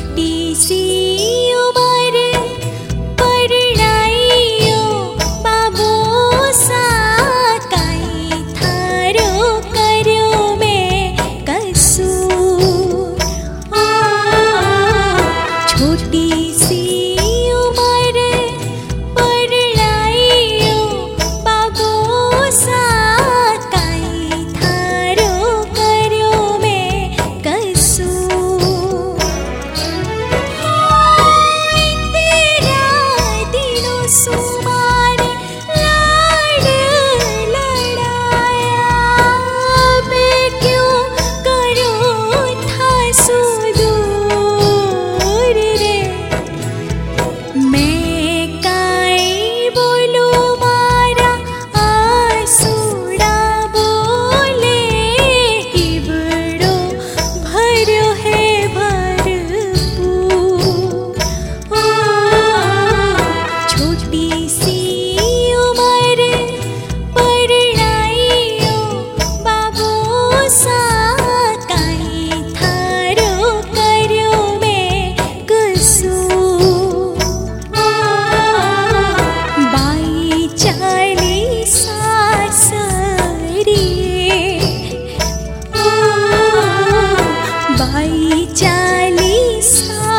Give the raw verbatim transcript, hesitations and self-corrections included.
छोटी सी उम्र परणाइयो बाबू सा काई थारो कर्यो में कसूर। छोटी सी उम्र परणाइयो बाबू सा काई थारो कर्यो में कसूर। तेरा दिनों सुमारे लाड लड़ाया, मैं क्यों करूं था सुदूर रे। मैं काई बोलूं मारा आसूड़ा बोले, इबड़ो भर्यो है भरपूर। छोटी सी उम्र परणाइयो बाबू सा काई थारो कर्यो में कसूर। बाई चाली सासरी, बाई चाली